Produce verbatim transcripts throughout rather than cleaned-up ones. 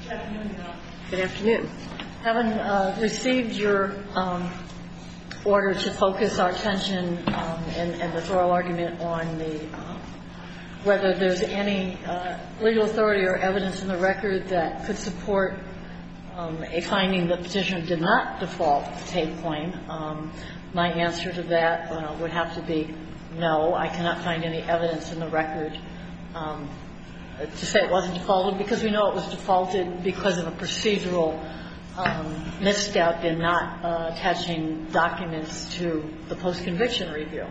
Good afternoon, Your Honor. Good afternoon. Having uh, received your um, order to focus our attention um, and, and the thorough argument on the uh, whether there's any uh, legal authority or evidence in the record that could support um, a finding that petitioner did not default the tape claim, um, my answer to that uh, would have to be no. I cannot find any evidence in the record um, to say it wasn't defaulted, because we know it was defaulted because of a procedural um, misstep in not uh, attaching documents to the post-conviction review.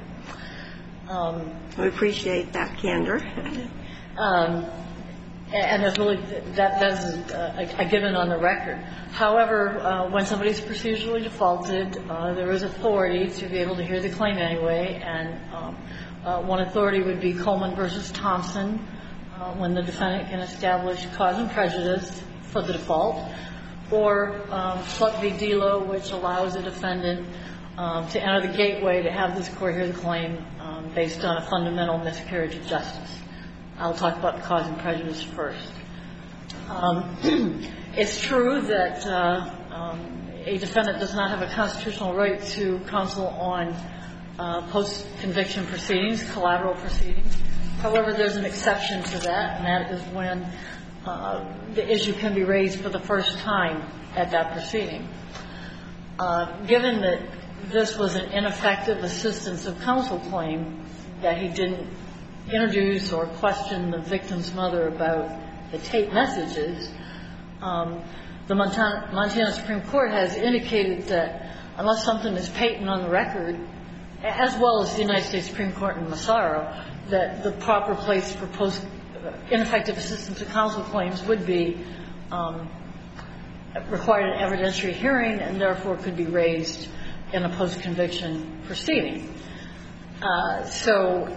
Um, we appreciate that candor. um, and there's really that that's a, a given on the record. However, uh, when somebody's procedurally defaulted, uh, there is authority to be able to hear the claim anyway. And um, uh, one authority would be Coleman versus Thompson, uh, when the defendant can establish cause and prejudice for the default, or um, Slutt v. Delo, which allows a defendant um, to enter the gateway to have this court hear the claim um, based on a fundamental miscarriage of justice. I'll talk about the cause and prejudice first. Um, it's true that uh, um, a defendant does not have a constitutional right to counsel on uh, post-conviction proceedings, collateral proceedings. However, there's an exception to that, and that is when uh, the issue can be raised for the first time at that proceeding. Uh, given that this was an ineffective assistance of counsel claim, that he didn't introduce or question the victim's mother about the tape messages, um, the Montana, Montana Supreme Court has indicated that unless something is patent on the record, as well as the United States Supreme Court in Massaro, that the proper place for post uh, ineffective assistance of counsel claims would be um, required an evidentiary hearing, and therefore could be raised in a post-conviction proceeding. Uh, so,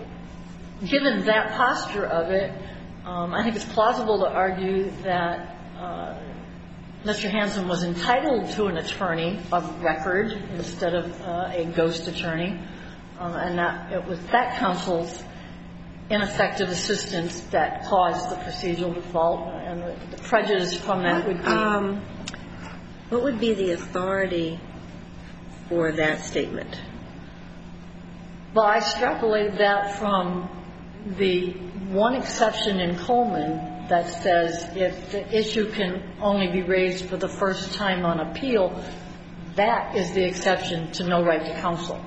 given that posture of it, um, I think it's plausible to argue that uh, Mister Hansen was entitled to an attorney of record instead of uh, a ghost attorney, um, and that it was that counsel's ineffective assistance that caused the procedural default, and the, the prejudice from that would be. Um, what would be the authority for that statement? Well, I extrapolated that from the one exception in Coleman that says if the issue can only be raised for the first time on appeal, that is the exception to no right to counsel.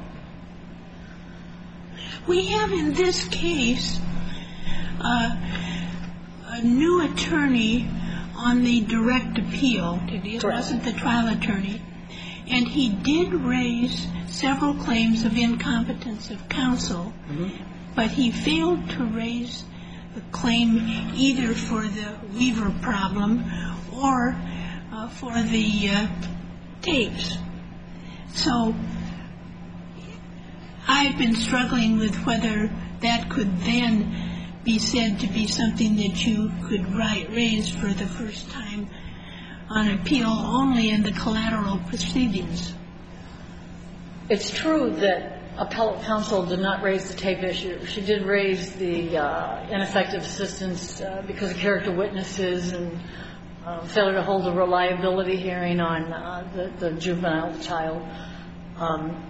We have in this case uh, a new attorney on the direct appeal. It wasn't the trial attorney. And he did raise several claims of incompetence of counsel, mm-hmm. but he failed to raise a claim either for the Weaver problem or uh, for the uh, tapes. So I've been struggling with whether that could then be said to be something that you could write, raise for the first time on appeal only in the collateral proceedings. It's true that appellate counsel did not raise the tape issue. She did raise the uh, ineffective assistance uh, because of character witnesses and uh, failure to hold a reliability hearing on uh, the, the juvenile child. Um,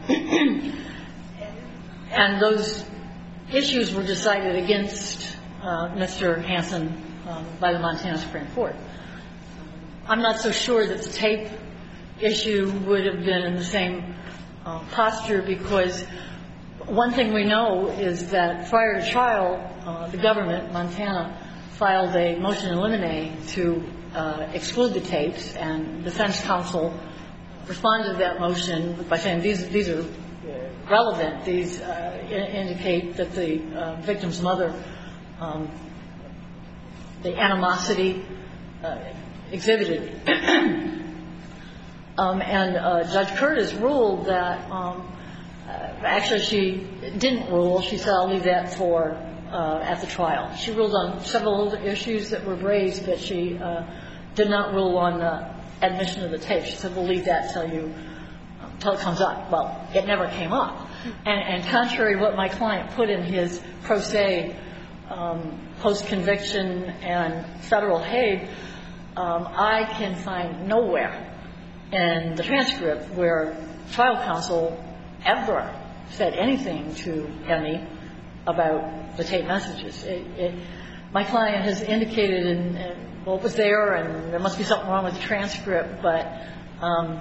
and those issues were decided against uh, Mister Hansen um, by the Montana Supreme Court. I'm not so sure that the tape issue would have been in the same uh, posture, because one thing we know is that prior to trial, uh, the government, Montana, filed a motion in limine to uh, exclude the tapes, and defense counsel responded to that motion by saying these these are relevant. These uh, indicate that the uh, victim's mother, um, the animosity uh, exhibited. um, and uh, Judge Curtis ruled that, um, uh, actually she didn't rule. She said, I'll leave that for uh, at the trial. She ruled on several other issues that were raised, but she uh, did not rule on the admission of the tape. She said, we'll leave that till you, till it comes up. Well, it never came up. And, and contrary to what my client put in his pro se um, post-conviction and federal Hague, um, I can find nowhere in the transcript where trial counsel ever said anything to Emmy about the tape messages. It, it, my client has indicated in, in what was there, and there must be something wrong with the transcript, but um,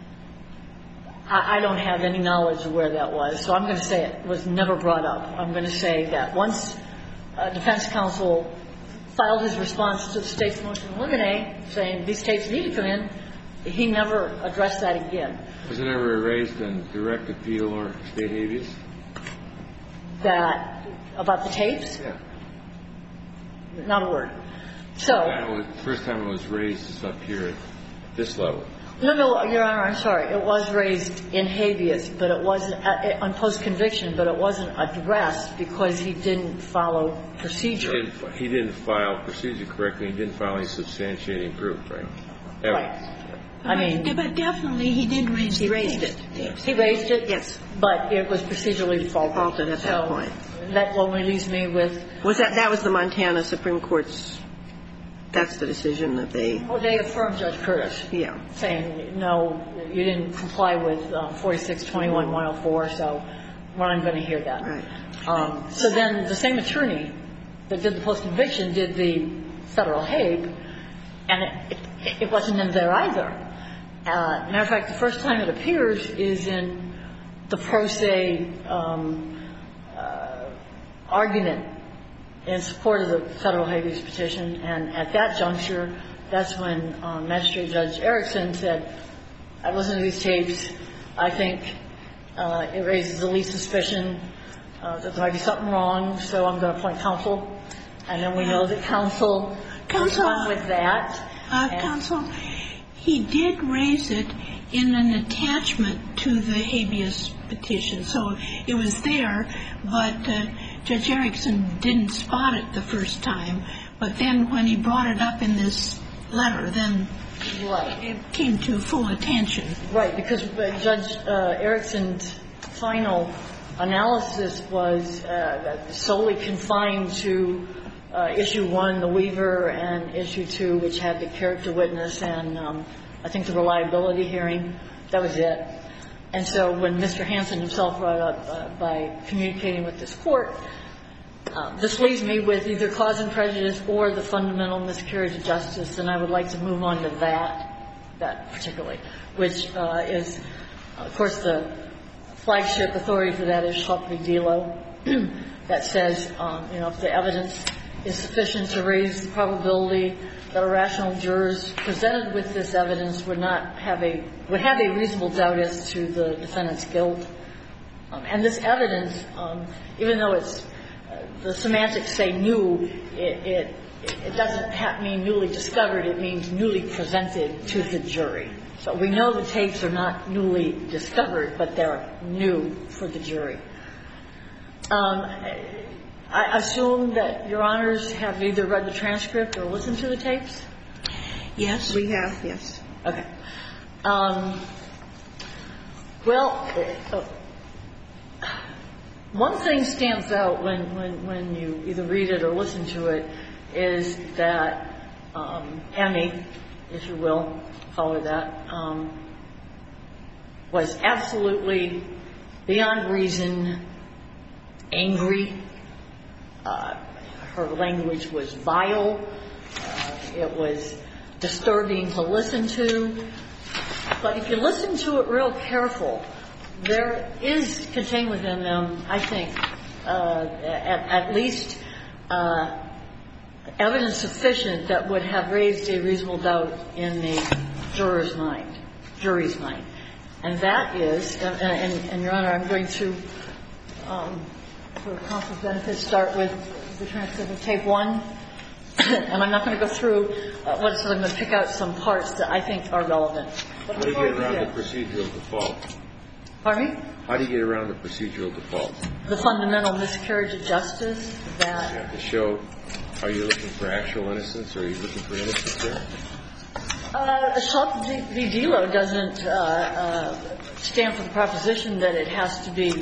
I, I don't have any knowledge of where that was. So I'm going to say it was never brought up. I'm going to say that once uh, defense counsel filed his response to the state's motion to eliminate, saying these tapes need to come in, he never addressed that again. Was it ever raised in direct appeal or state habeas? That, about the tapes? Yeah. Not a word. So. The first time it was raised is up here at this level. No, no, Your Honor, I'm sorry. It was raised in habeas, but it wasn't, uh, on post-conviction, but it wasn't addressed because he didn't follow procedure. He didn't, he didn't file procedure correctly. He didn't file any substantiating proof, right? Ever. Right. I mean. But, but definitely he did raise He the raised tapes. it. He raised it? Yes. But it was procedurally defaulted. Defaulted at that so point. That only leaves me with. Was that, that was the Montana Supreme Court's, that's the decision that they. Well, they affirmed Judge Curtis. Yeah. Saying, no, you didn't comply with um, forty-six twenty-one one oh four, so we're not going to hear that. Right. Um, so then the same attorney that did the post-conviction did the federal Hague, and it, it, it wasn't in there either. Uh, matter of fact, the first time it appears is in the pro se um, uh, argument in support of the federal habeas petition, and at that juncture, that's when um, Magistrate Judge Erickson said, I listened to these tapes, I think uh, it raises the least suspicion uh, that there might be something wrong, so I'm going to appoint counsel. And then we know that counsel Counsel, went on with that. Uh, counsel, he did raise it in an attachment to the habeas petition, so it was there, but uh, Judge Erickson didn't spot it the first time, but then when he brought it up in this letter, then Right. it came to full attention. Right, because uh, Judge uh, Erickson's final analysis was uh, solely confined to uh, issue one, the Weaver, and issue two, which had the character witness and um, I think the reliability hearing. That was it. And so when Mister Hansen himself brought up uh, by communicating with this court, uh, this leaves me with either cause and prejudice or the fundamental miscarriage of justice, and I would like to move on to that, that particularly, which uh, is, of course, the flagship authority for that is Schlupp v. Delo, that says, um, you know, if the evidence is sufficient to raise the probability that a rational jurors presented with this evidence would not have a would have a reasonable doubt as to the defendant's guilt. Um, and this evidence, um, even though it's uh, the semantics say new, it it, it doesn't have, mean newly discovered. It means newly presented to the jury. So we know the tapes are not newly discovered, but they're new for the jury. Um, I assume that Your Honors have either read the transcript or listened to the tapes? Yes. We have, yes. Okay. Um, well, uh, one thing stands out when, when, when you either read it or listen to it is that um, Emmy, if you will, call her that, um, was absolutely beyond reason angry. Uh, her language was vile. Uh, it was disturbing to listen to. But if you listen to it real careful, there is contained within them, I think, uh, at, at least uh, evidence sufficient that would have raised a reasonable doubt in the juror's mind, jury's mind. And that is, and, and, and Your Honor, I'm going to, um, for counsel's benefit, start with the transcript of tape one. And I'm not going to go through uh, what I'm going to pick out some parts that I think are relevant. But How do you before get we around do the procedural default? Pardon me? How do you get around the procedural default? The fundamental miscarriage of justice You that have to show, are you looking for actual innocence or are you looking for innocence there? uh, Schlupp v. Delo doesn't uh, uh, stand for the proposition that it has to be.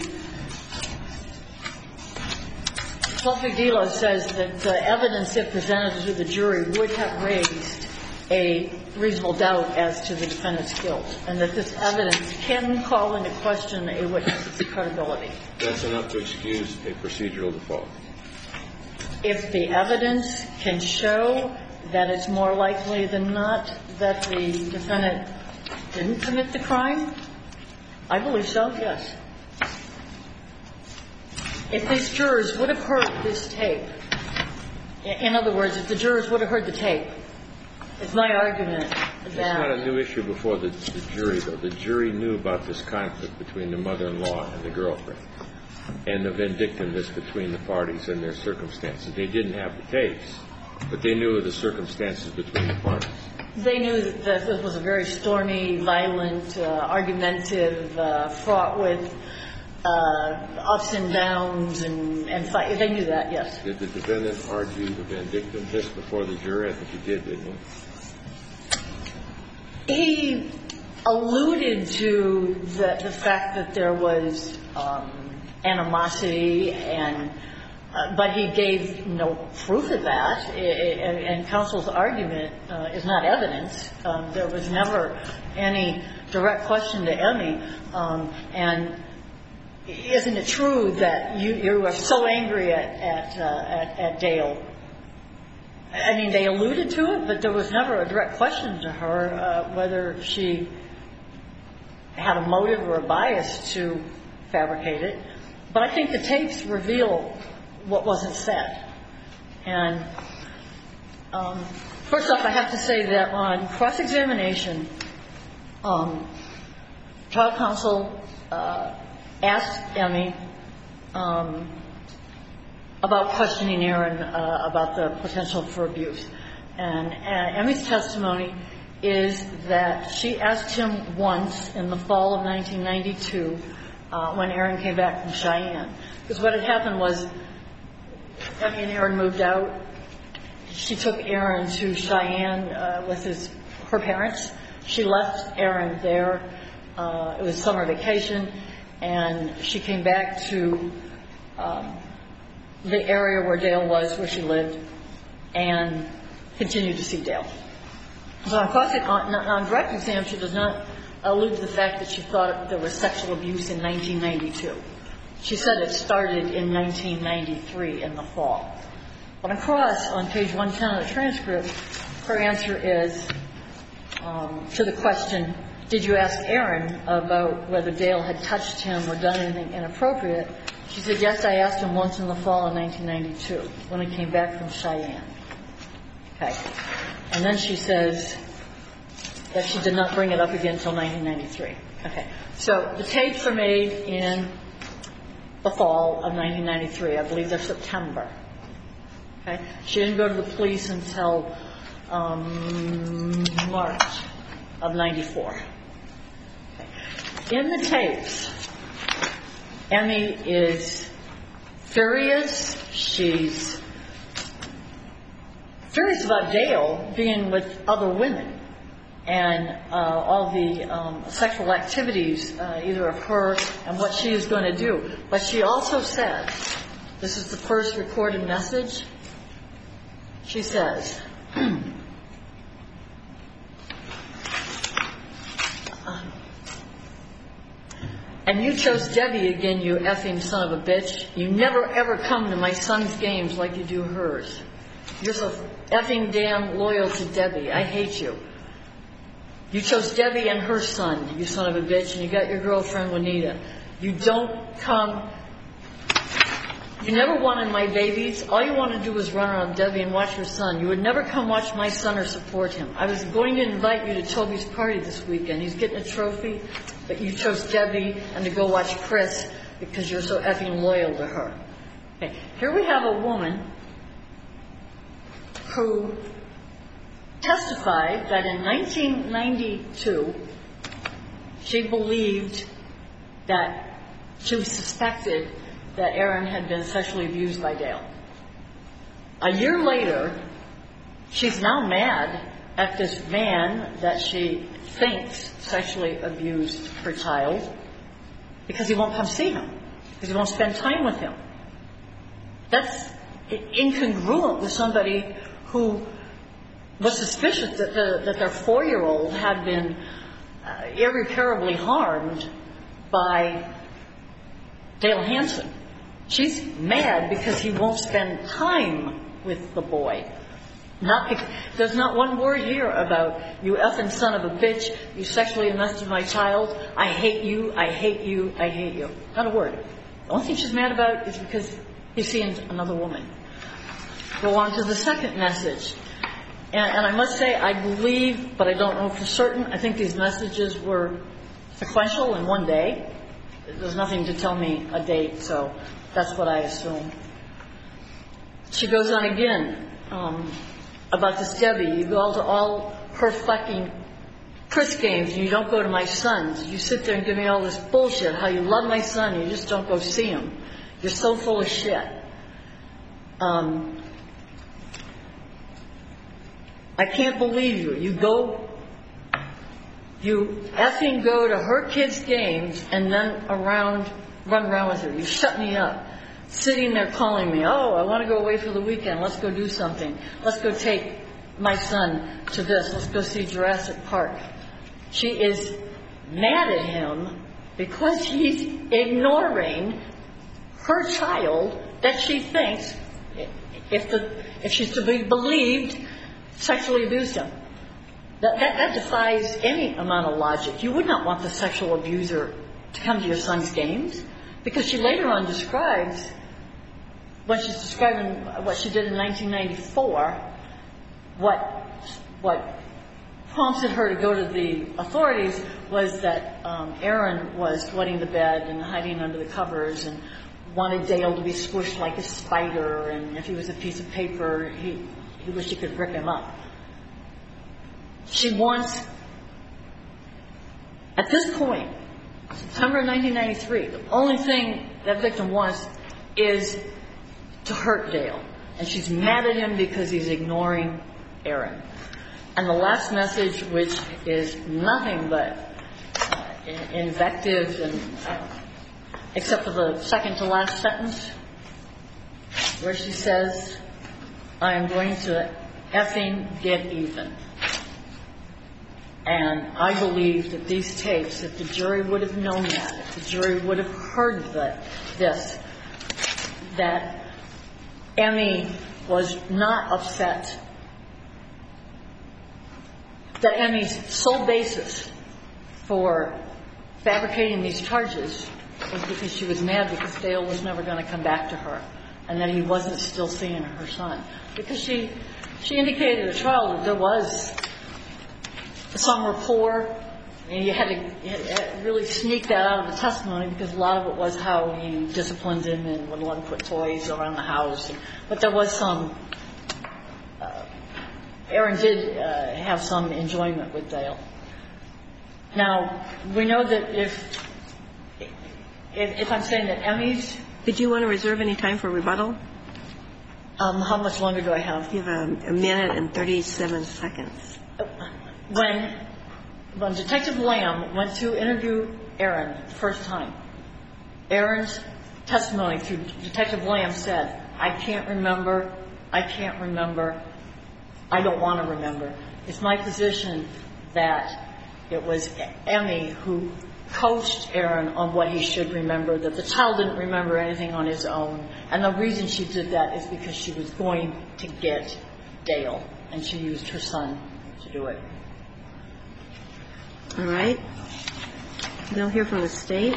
Schlupp v. Delo says that the evidence, if presented to the jury, would have raised a reasonable doubt as to the defendant's guilt, and that this evidence can call into question a witness's credibility. That's enough to excuse a procedural default. If the evidence can show that it's more likely than not that the defendant didn't commit the crime, I believe so, yes. If these jurors would have heard this tape, in other words, if the jurors would have heard the tape, it's my argument that... It's not a new issue before the, the jury, though. The jury knew about this conflict between the mother-in-law and the girlfriend and the vindictiveness between the parties and their circumstances. They didn't have the tapes, but they knew of the circumstances between the parties. They knew that this was a very stormy, violent, uh, argumentative, uh, fraught with uh, ups and downs and, and fight. They knew that, yes. Did the defendant argue the vindictiveness before the jury? I think he did, didn't he? He alluded to the, the fact that there was um, animosity, and uh, but he gave no proof of that. It, it, and counsel's argument uh, is not evidence. Um, there was never any direct question to Emmy. Um, and isn't it true that you, you are so angry at at, uh, at at Dale? I mean, they alluded to it, but there was never a direct question to her uh, whether she had a motive or a bias to fabricate it. But I think the tapes reveal what wasn't said. And um, first off, I have to say that on cross-examination, um, trial counsel uh, asked Emmy um, about questioning Aaron uh, about the potential for abuse. And uh, Emmy's testimony is that she asked him once in the fall of nineteen ninety-two uh, when Aaron came back from Cheyenne. Because what had happened was Emmy and Aaron moved out. She took Aaron to Cheyenne uh, with his her parents. She left Aaron there. Uh, it was summer vacation. And she came back to um, the area where Dale was, where she lived, and continued to see Dale. So on, on, on direct exam, she does not allude to the fact that she thought there was sexual abuse in nineteen ninety-two. She said it started in nineteen ninety-three in the fall. But on cross, on page one ten of the transcript, her answer is um, to the question, did you ask Aaron about whether Dale had touched him or done anything inappropriate? She said, yes, I asked him once in the fall of nineteen ninety-two when he came back from Cheyenne. Okay. And then she says that she did not bring it up again until nineteen ninety-three. Okay. So the tapes are made in the fall of nineteen ninety-three. I believe they're September. Okay. She didn't go to the police until um, March of ninety-four. Okay. In the tapes, Emmy is furious. She's furious about Dale being with other women and uh, all the um, sexual activities, uh, either of her and what she is going to do. But she also said, this is the first recorded message, she says, and you chose Debbie again, you effing son of a bitch. You never ever come to my son's games like you do hers. You're so effing damn loyal to Debbie. I hate you. You chose Debbie and her son, you son of a bitch, and you got your girlfriend, Juanita. You don't come... You never wanted my babies. All you want to do is run around Debbie and watch her son. You would never come watch my son or support him. I was going to invite you to Toby's party this weekend. He's getting a trophy, but you chose Debbie and to go watch Chris because you're so effing loyal to her. Okay. Here we have a woman who testified that in nineteen ninety-two she believed that she suspected that Aaron had been sexually abused by Dale. A year later, she's now mad at this man that she thinks sexually abused her child because he won't come see him, because he won't spend time with him. That's incongruent with somebody who was suspicious that, the, that their four-year-old had been uh, irreparably harmed by Dale Hansen. She's mad because he won't spend time with the boy. Not because, there's not one word here about, you effing son of a bitch, you sexually molested my child, I hate you, I hate you, I hate you. Not a word. The only thing she's mad about is because he's seeing another woman. Go on to the second message. And, and I must say, I believe, but I don't know for certain, I think these messages were sequential in one day. There's nothing to tell me a date, so that's what I assume. She goes on again um, about this Debbie. You go to all her fucking Chris games and you don't go to my son's. You sit there and give me all this bullshit, how you love my son, you just don't go see him. You're so full of shit. Um, I can't believe you. You go, you effing go to her kids' games and then around, run around with her. You shut me up. Sitting there calling me, oh, I want to go away for the weekend. Let's go do something. Let's go take my son to this. Let's go see Jurassic Park. She is mad at him because he's ignoring her child that she thinks, if the if she's to be believed, sexually abused him. That, that, that defies any amount of logic. You would not want the sexual abuser to come to your son's games, because she later on describes, when she's describing what she did in nineteen ninety-four, what what prompted her to go to the authorities was that um, Aaron was wetting the bed and hiding under the covers and wanted Dale to be squished like a spider, and if he was a piece of paper, he, he wished he could rip him up. She wants, at this point, September nineteen ninety-three, the only thing that victim wants is to hurt Dale. And she's mad at him because he's ignoring Aaron. And the last message, which is nothing but uh, invective, and uh, except for the second to last sentence, where she says, I am going to effing get even. And I believe that these tapes, if the jury would have known that, if the jury would have heard that, this, that Emmy was not upset, that Emmy's sole basis for fabricating these charges was because she was mad because Dale was never going to come back to her, and that he wasn't still seeing her son. Because she, she indicated at trial that there was some rapport, and you had to, you had to really sneak that out of the testimony, because a lot of it was how he disciplined him and would let him put toys around the house. And, but there was some, uh, Aaron did uh, have some enjoyment with Dale. Now, we know that if, if, if I'm saying that Emmy's... Did you want to reserve any time for rebuttal? Um, how much longer do I have? You have a, a minute and thirty-seven seconds. When, when Detective Lamb went to interview Aaron the first time, Aaron's testimony through Detective Lamb said, I can't remember, I can't remember, I don't want to remember. It's my position that it was Emmy who coached Aaron on what he should remember, that the child didn't remember anything on his own. And the reason she did that is because she was going to get Dale, and she used her son to do it. All right. We'll hear from the State.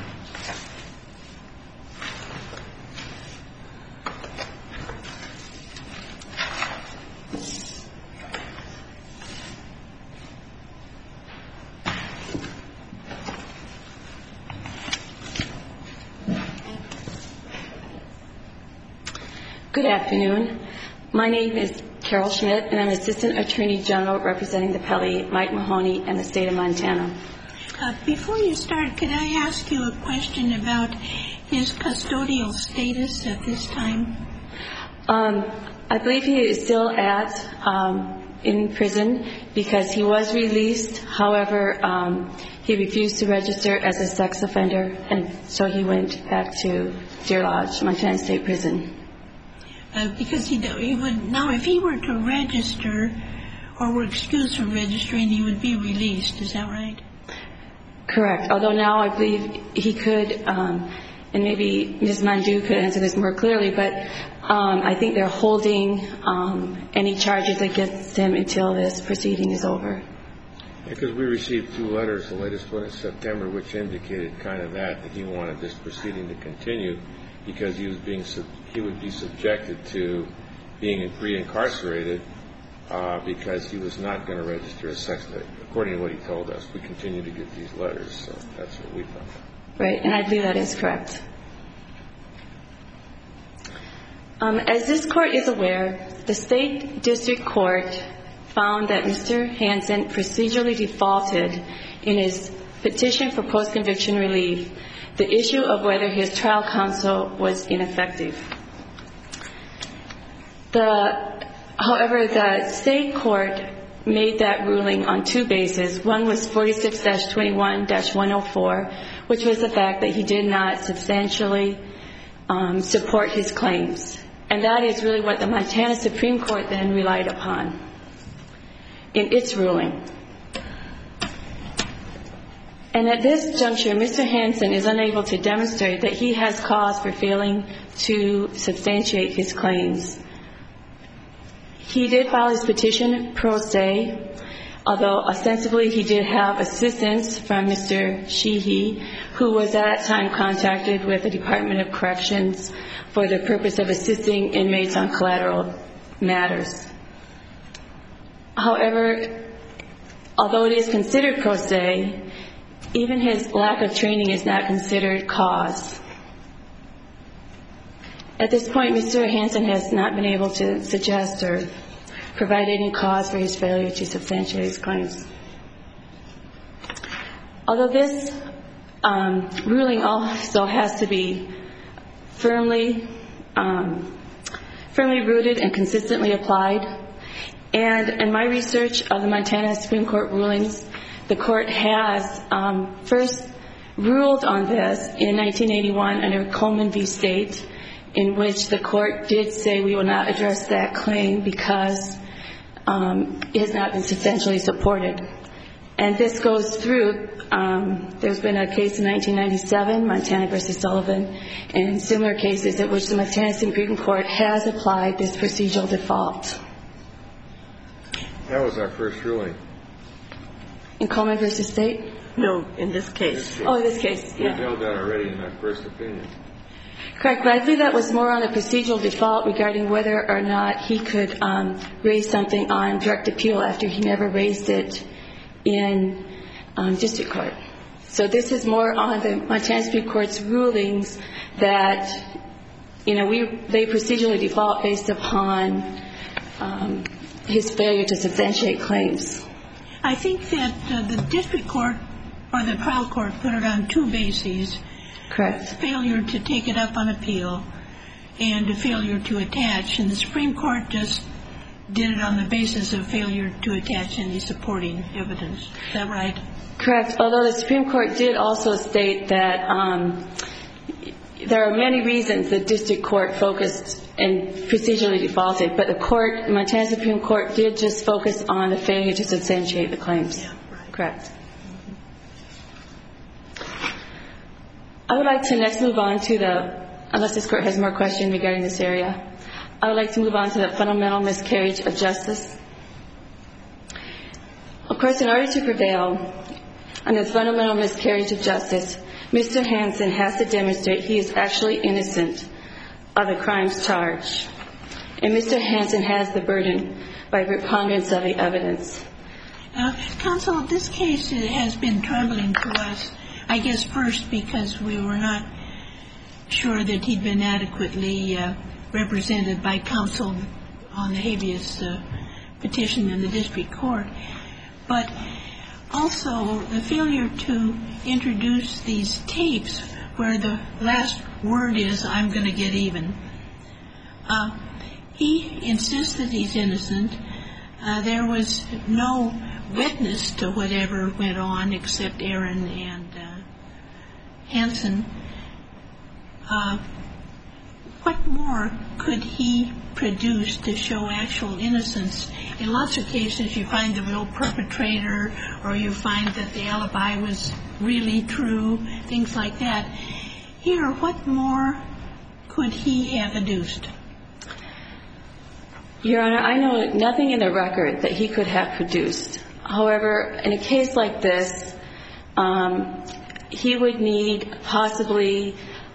Good afternoon. My name is Carol Schmidt, and I'm Assistant Attorney General representing the appellee Mike Mahoney and the state of Montana. Uh, before you start, could I ask you a question about his custodial status at this time? Um, I believe he is still at um, in prison because he was released. However, um, he refused to register as a sex offender, and so he went back to Deer Lodge, Montana State Prison. Uh, because he, he would now, if he were to register, or were excused from registering, he would be released. Is that right? Correct. Although now I believe he could, um, and maybe Miz Manju could answer this more clearly, but um, I think they're holding um, any charges against him until this proceeding is over. Because we received two letters, the latest one in September, which indicated kind of that, that he wanted this proceeding to continue because he was being sub- he would be subjected to being re-incarcerated uh, because he was not going to register as sex offender. According to what he told us, we continue to get these letters, so that's what we found. Right, and I believe that is correct. Um, as this court is aware, the State District Court found that Mister Hansen procedurally defaulted in his petition for post-conviction relief the issue of whether his trial counsel was ineffective. The, however, the State Court made that ruling on two bases. One was forty-six dash twenty-one dash one oh four, which was the fact that he did not substantially um, support his claims. And that is really what the Montana Supreme Court then relied upon in its ruling. And at this juncture, Mister Hansen is unable to demonstrate that he has cause for failing to substantiate his claims. He did file his petition pro se, although ostensibly he did have assistance from Mister Sheehy, who was at that time contacted with the Department of Corrections for the purpose of assisting inmates on collateral matters. However, although it is considered pro se, even his lack of training is not considered cause. At this point, Mister Hansen has not been able to suggest or provide any cause for his failure to substantiate his claims. Although this um, ruling also has to be firmly, um, firmly rooted and consistently applied, and in my research of the Montana Supreme Court rulings, the court has um, first ruled on this in nineteen eighty-one under Coleman v. State, in which the court did say we will not address that claim because um, it has not been substantially supported. And this goes through, um, there's been a case in nineteen ninety-seven, Montana v. Sullivan, and similar cases at which the Montana Supreme Court has applied this procedural default. That was our first ruling. In Coleman v. State? No, in this case. case. Oh, in this case, We yeah. held that already in our first opinion. Correct, but I believe that was more on a procedural default regarding whether or not he could um, raise something on direct appeal after he never raised it in um, district court. So this is more on the Montana Supreme Court's rulings that, you know, we they procedurally default based upon um, his failure to substantiate claims. I think that uh, the district court or the trial court put it on two bases. Correct. Failure to take it up on appeal and a failure to attach. And the Supreme Court just did it on the basis of failure to attach any supporting evidence. Is that right? Correct. Although the Supreme Court did also state that um, there are many reasons the district court focused and procedurally defaulted, but the court, Montana Supreme Court, did just focus on the failure to substantiate the claims. Yeah, right. Correct. I would like to next move on to the, unless this court has more questions regarding this area, I would like to move on to the fundamental miscarriage of justice. Of course, in order to prevail on the fundamental miscarriage of justice, Mister Hansen has to demonstrate he is actually innocent of the crimes charged. And Mister Hansen has the burden by preponderance of the evidence. Uh, counsel, this case has been troubling to us, I guess first because we were not sure that he'd been adequately uh, represented by counsel on the habeas uh, petition in the district court, but also the failure to introduce these tapes where the last word is, I'm going to get even. Uh, he insists that he's innocent. Uh, there was no witness to whatever went on except Aaron and uh, Hansen. Uh, what more could he produce to show actual innocence? In lots of cases, you find the real perpetrator, or you find that the alibi was really true, things like that. Here, what more could he have adduced? Your Honor, I know nothing in the record that he could have produced. However, in a case like this, um, he would need possibly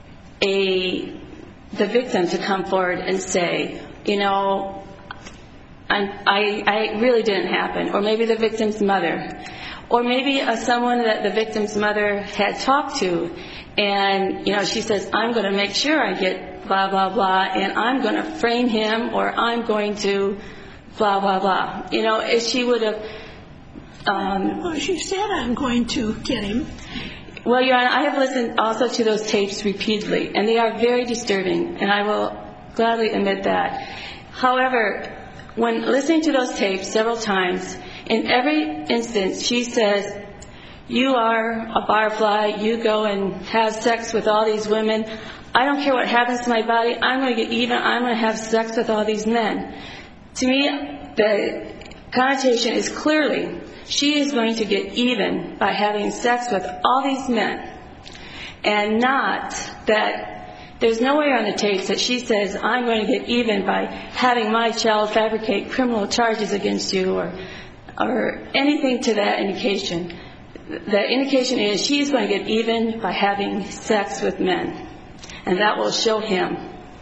a the victim to come forward and say, you know, I, I, I really didn't happen, or maybe the victim's mother, or maybe uh, someone that the victim's mother had talked to, and, you know, she says, I'm going to make sure I get blah, blah, blah, and I'm going to frame him, or I'm going to blah, blah, blah. You know, if she would have... Um, well, she said, I'm going to get him. Well, Your Honor, I have listened also to those tapes repeatedly, and they are very disturbing, and I will gladly admit that. However, when listening to those tapes several times, in every instance she says, you are a barfly, you go and have sex with all these women, I don't care what happens to my body, I'm going to get even, I'm going to have sex with all these men. To me, the connotation is clearly, she is going to get even by having sex with all these men, and not that there's nowhere on the tapes that she says, I'm going to get even by having my child fabricate criminal charges against you, or or anything to that indication. The indication is she's going to get even by having sex with men, and that will show him.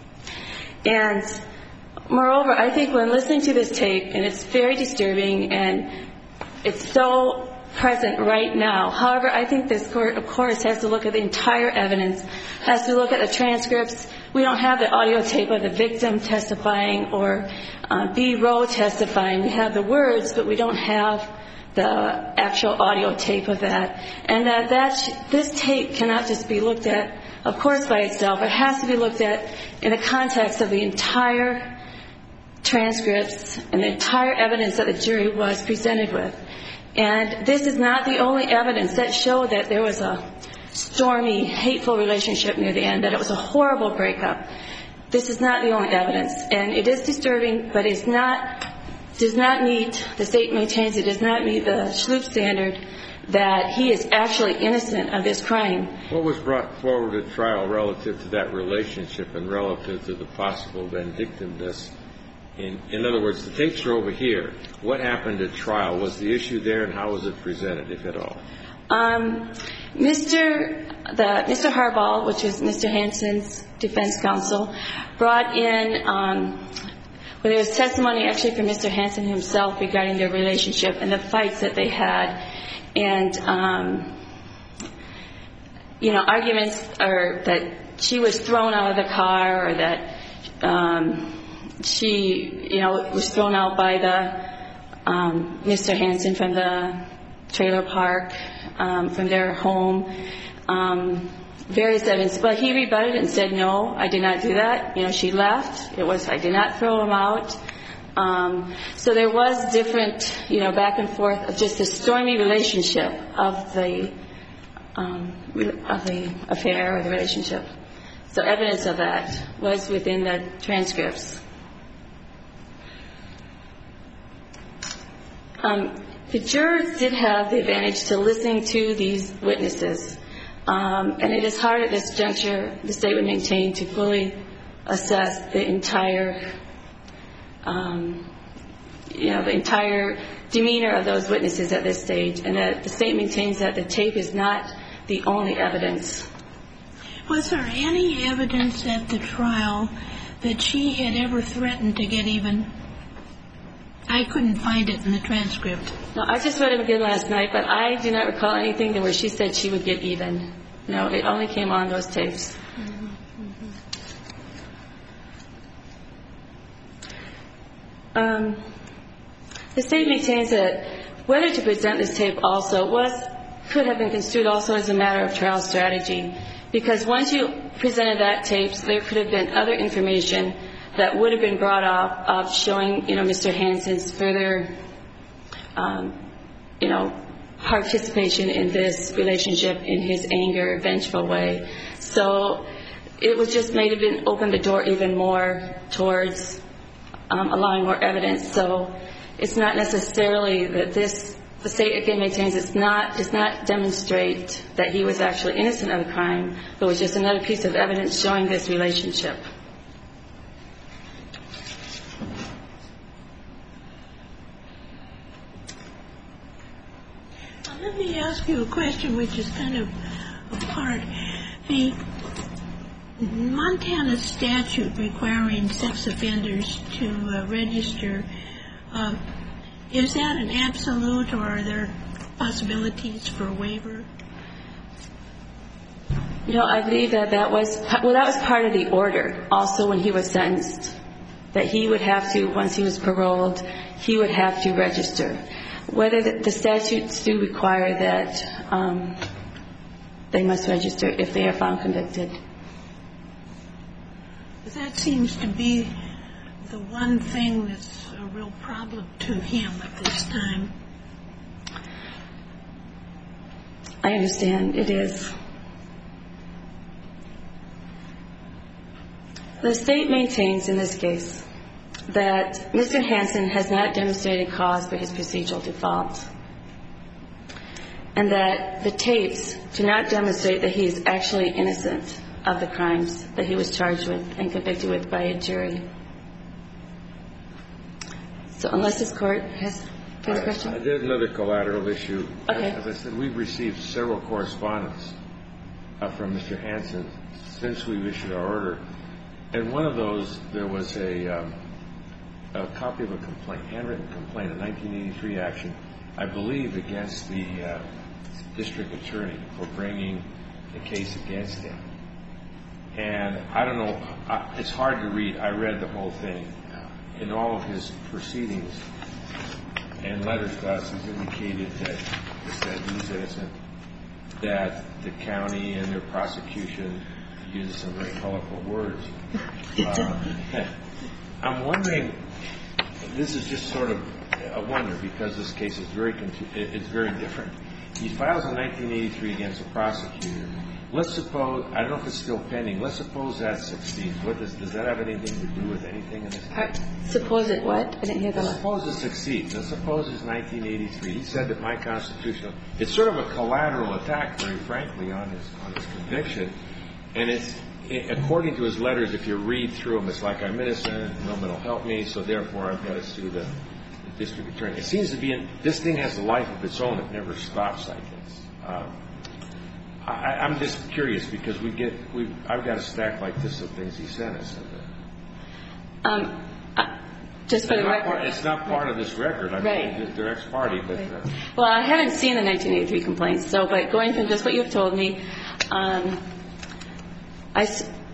And moreover, I think when listening to this tape, and it's very disturbing, and it's so present right now. However, I think this court, of course, has to look at the entire evidence, has to look at the transcripts. We don't have the audio tape of the victim testifying or uh, B. Rowe testifying. We have the words, but we don't have the actual audio tape of that. And that, that this tape cannot just be looked at, of course, by itself. It has to be looked at in the context of the entire transcripts and the entire evidence that the jury was presented with. And this is not the only evidence that showed that there was a stormy, hateful relationship near the end, that it was a horrible breakup. This is not the only evidence. And it is disturbing, but it's not, does not meet, the state maintains it does not meet the Schlup standard that he is actually innocent of this crime. What was brought forward at trial relative to that relationship and relative to the possible vindictiveness? In, in other words, the tapes are over here. What happened at trial? Was the issue there, and how was it presented, if at all? Um, Mister The, Mister Harbaugh, which was Mister Hansen's defense counsel, brought in, um, well, there was testimony actually from Mister Hansen himself regarding their relationship and the fights that they had, and, um, you know, arguments or that she was thrown out of the car, or that um, she, you know, was thrown out by the um, Mister Hansen from the trailer park, um, from their home, um, various evidence. But he rebutted and said, no, I did not do that. You know, she left. It was, I did not throw him out. Um, so there was different, you know, back and forth of just the stormy relationship of the, um, of the affair or the relationship. So evidence of that was within the transcripts. Um, the jurors did have the advantage to listening to these witnesses, um, and it is hard at this juncture, the state would maintain, to fully assess the entire, um, you know, the entire demeanor of those witnesses at this stage, and that the state maintains that the tape is not the only evidence. Was there any evidence at the trial that she had ever threatened to get even? I couldn't find it in the transcript. No, I just read it again last night, but I do not recall anything where she said she would get even. No, it only came on those tapes. Mm-hmm. Mm-hmm. Um, the state maintains that whether to present this tape also was could have been construed also as a matter of trial strategy, because once you presented that tape, there could have been other information that would have been brought up of showing, you know, Mister Hansen's further, um, you know, participation in this relationship in his anger, vengeful way. So it was just made it open the door even more towards um, allowing more evidence. So it's not necessarily that this, the state again maintains it's not, does not demonstrate that he was actually innocent of the crime, but was just another piece of evidence showing this relationship. Let me ask you a question which is kind of a part. The Montana statute requiring sex offenders to uh, register, uh, is that an absolute, or are there possibilities for a waiver? No, I believe that that was, well, that was part of the order also when he was sentenced, that he would have to, once he was paroled, he would have to register. Whether the, the statutes do require that um, they must register if they are found convicted. That seems to be the one thing that's a real problem to him at this time. I understand. It is. The state maintains in this case that Mister Hansen has not demonstrated cause for his procedural default, and that the tapes do not demonstrate that he is actually innocent of the crimes that he was charged with and convicted with by a jury. So unless this court has further questions? Uh, there's another collateral issue. Okay. As I said, we've received several correspondence uh, from Mister Hansen since we've issued our order. And one of those, there was a, um, a copy of a complaint, handwritten complaint, a nineteen eighty-three action, I believe, against the uh, district attorney for bringing the case against him. And I don't know, I, it's hard to read. I read the whole thing. In all of his proceedings and letters to us, he's indicated that, that he's innocent, that the county and their prosecution uses some very colorful words. Uh, I'm wondering, this is just sort of a wonder because this case is very it's very different. He files a nineteen eighty-three against a prosecutor. Let's suppose, I don't know if it's still pending, let's suppose that succeeds. What does, does that have anything to do with anything in this case? Suppose it what? I didn't hear that. Let's suppose it succeeds. Let's suppose it's nineteen eighty-three. He said that my constitutional, it's sort of a collateral attack, very frankly, on his on his conviction. And it's, it, according to his letters, if you read through them, it's like I'm innocent, no one will help me, so therefore I've got to sue the, the district attorney. It seems to be, in, this thing has a life of its own. It never stops, I guess. Um, I, I'm just curious because we get, we I've got a stack like this of things he sent us. Um, uh, just for the record. Part, it's not part of this record. I right. mean, they're ex parte, but. Right. Uh, well, I haven't seen the nineteen eighty-three complaints, so, but going from just what you've told me, um, I,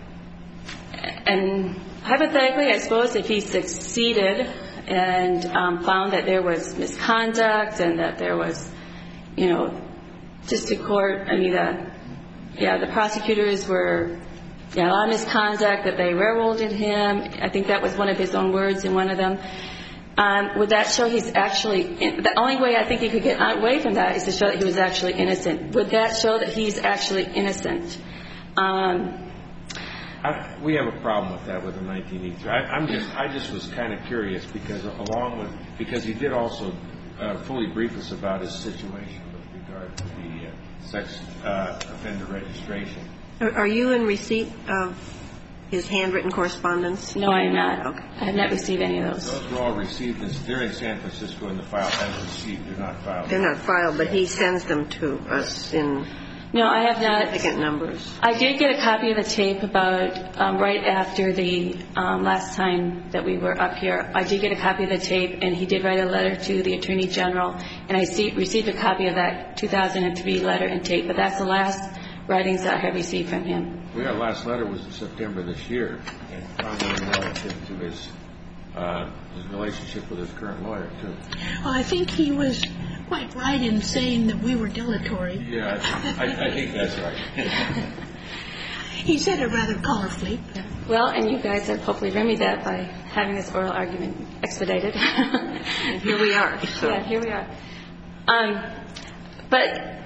and hypothetically, I suppose if he succeeded and um, found that there was misconduct and that there was, you know, district court, I mean, uh, yeah, the prosecutors were, yeah, a lot of misconduct, that they railroaded him. I think that was one of his own words in one of them. Um, would that show he's actually, in, the only way I think he could get away from that is to show that he was actually innocent. Would that show that he's actually innocent? Um, I, we have a problem with that with the nineteen eighty-three. I, I'm just, I just was kind of curious because along with, because he did also uh, fully brief us about his situation with regard to the uh, sex uh, offender registration. Are, are you in receipt of his handwritten correspondence? no, I am not. Okay. I have not received any of those. Those were all received. They're in San Francisco in the file as received. They're not filed. They're not filed, but he sends them to us in No, I have not. significant numbers. I did get a copy of the tape about um, right after the um, last time that we were up here. I did get a copy of the tape, and he did write a letter to the Attorney General, and I see, received a copy of that two thousand three letter and tape, but that's the last writings that I have received from him. We our last letter was in September this year, and primarily relative to his uh, his relationship with his current lawyer too. Well, I think he was quite right in saying that we were dilatory. Yeah, I, I, I think that's right. He said it rather colorfully. Well, and you guys have hopefully remedied that by having this oral argument expedited. And here we are. So. Yeah, here we are. Um, but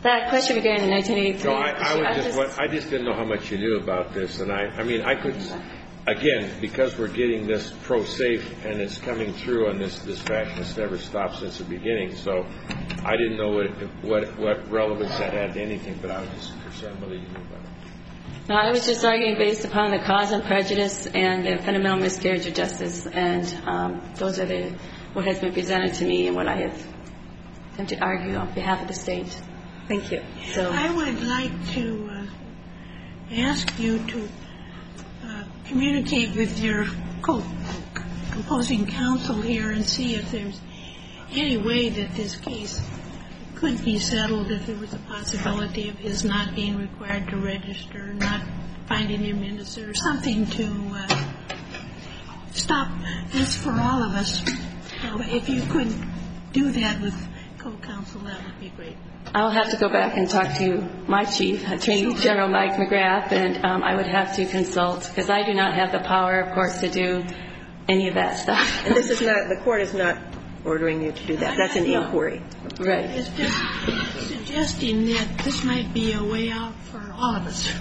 That question began in nineteen eighty-three. No, I, I, was I just, just- I just didn't know how much you knew about this, and I, I mean, I could, again, because we're getting this pro-safe and it's coming through on this, this fashion, it's never stopped since the beginning, so I didn't know what, what, what relevance that had to anything, but I was just concerned whether you knew about it. No, I was just arguing based upon the cause and prejudice and the fundamental miscarriage of justice, and um, those are the what has been presented to me and what I have come to argue on behalf of the state. Thank you. So I would like to uh, ask you to uh, communicate with your co-composing counsel here and see if there's any way that this case could be settled, if there was a possibility of his not being required to register, not finding him innocent, or something to uh, stop this for all of us. So if you could do that with co-counsel, that would be great. I'll have to go back and talk to my chief, Attorney General Mike McGrath, and um, I would have to consult, because I do not have the power, of course, to do any of that stuff. And this is not, the court is not ordering you to do that. That's an inquiry. Right. It's just suggesting that this might be a way out for all of us.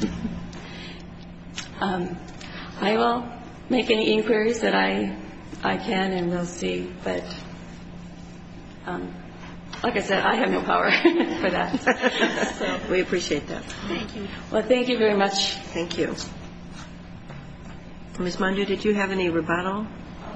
Um, I will make any inquiries that I I can, and we'll see. But um, like I said, I have no power for that. So, We appreciate that. Thank you. well, thank you very much. Thank you. Miz Mandu, did you have any rebuttal?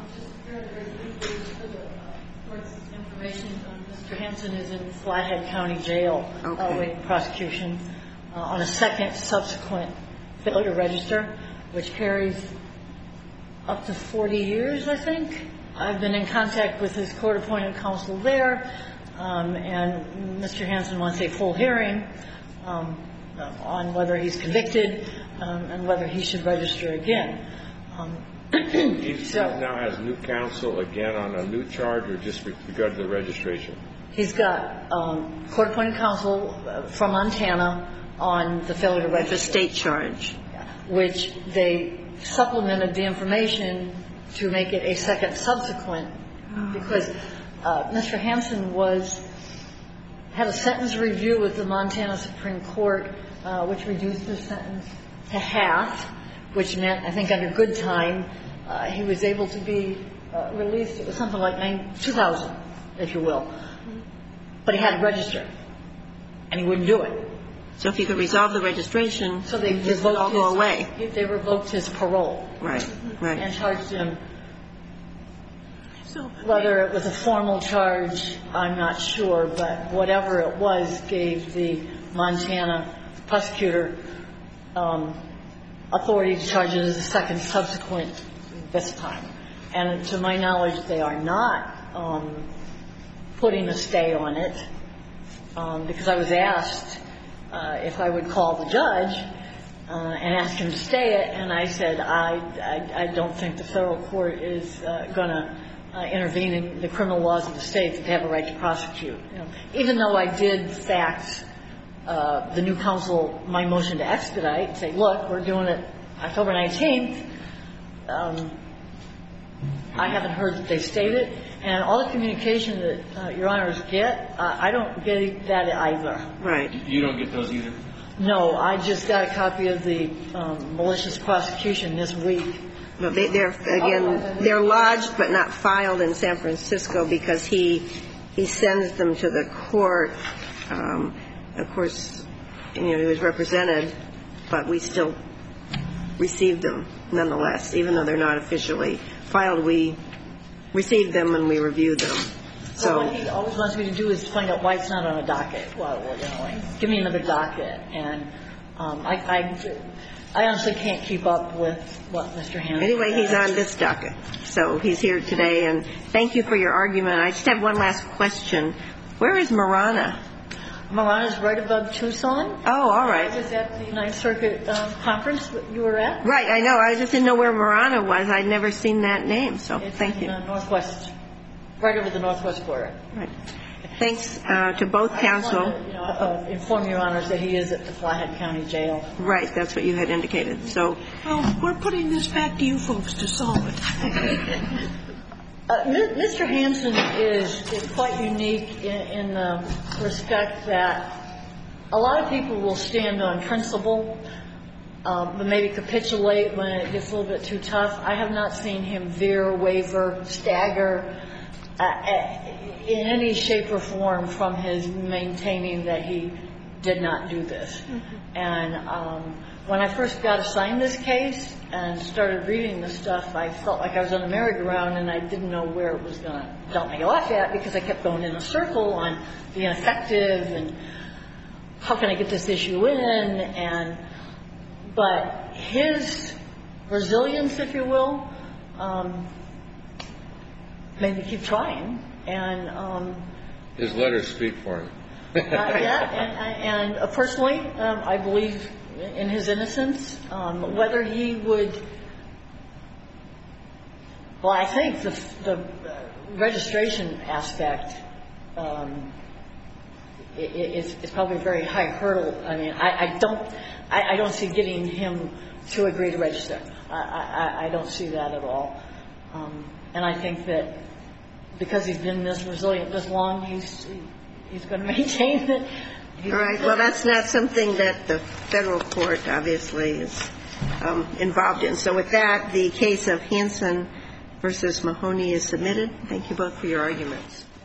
Information, um, Mister Hansen is in Flathead County Jail Okay. uh, awaiting prosecution uh, on a second subsequent failure to register, which carries up to forty years, I think. I've been in contact with his court-appointed counsel there, um, and Mister Hansen wants a full hearing um, on whether he's convicted um, and whether he should register again. Um, He So- now has new counsel again on a new charge, or just with regard to the registration? He's got um, court-appointed counsel uh, from Montana on the failure to The register, state charge. which they supplemented the information to make it a second subsequent, because uh, Mister Hansen was had a sentence review with the Montana Supreme Court, uh, which reduced his sentence to half, which meant, I think, under good time, uh, he was able to be uh, released. It was something like nine, two thousand, if you will. But he had to register, and he wouldn't do it. So if you could resolve the registration, So they this would revoked all go his, away. They revoked his parole Right, and right. charged him. So Whether it was a formal charge, I'm not sure, but whatever it was, gave the Montana prosecutor um, authority to charge it as a second subsequent this time. And to my knowledge, they are not um, putting a stay on it, um, because I was asked uh, if I would call the judge uh, and ask him to stay it, and I said I, I, I don't think the federal court is uh, going to uh, intervene in the criminal laws of the state that they have a right to prosecute. You know, even though I did fax uh, the new counsel my motion to expedite and say, look, we're doing it October nineteenth. Um, I haven't heard that they stayed it, and all the communication that uh, Your Honors get, uh, I don't get that either. Right. You don't get those either? No, I just got a copy of the um, malicious prosecution this week. But they, they're, again, they're lodged but not filed in San Francisco because he he sends them to the court. Um, of course, you know, he was represented, but we still received them nonetheless, even though they're not officially filed. We received them and we reviewed them. So So what he always wants me to do is find out why it's not on a docket. Well, well you know, like, give me another docket. And um, I, I, I honestly can't keep up with what Mister Hansen anyway, he's does. on this docket. So he's here today, and thank you for your argument. I just have one last question. Where is Marana? Marana's right above Tucson. Oh, all I right. was at the Ninth Circuit uh, conference that you were at. Right, I know. I just didn't know where Marana was. I'd never seen that name, so It's thank in you. the northwest, right over the northwest border. Right. Thanks uh, to both I just counsel. wanted to, you know, uh, inform Your Honors that he is at the Flathead County Jail. Right, that's what you had indicated. So, well, we're putting this back to you folks to solve it. Uh, Mister Hansen is, is quite unique in, in the respect that a lot of people will stand on principle, um, but maybe capitulate when it gets a little bit too tough. I have not seen him veer, waver, stagger uh, in any shape or form from his maintaining that he did not do this. Mm-hmm. And um, when I first got assigned this case and started reading the stuff, I felt like I was on a merry-go-round and I didn't know where it was going to dump me off at, because I kept going in a circle on the ineffective and how can I get this issue in, and but his resilience, if you will, um, made me keep trying. And um, his letters speak for him. uh, yeah, and, and uh, personally, um, I believe in his innocence. Um, whether he would, well, I think the, the registration aspect um, is, is probably a very high hurdle. I mean, I, I don't, I, I don't see getting him to agree to register. I, I, I don't see that at all. Um, and I think that because he's been this resilient this long, he's he's going to maintain it. All right. Well, that's not something that the federal court obviously is um, involved in. So with that, the case of Hansen versus Mahoney is submitted. Thank you both for your arguments.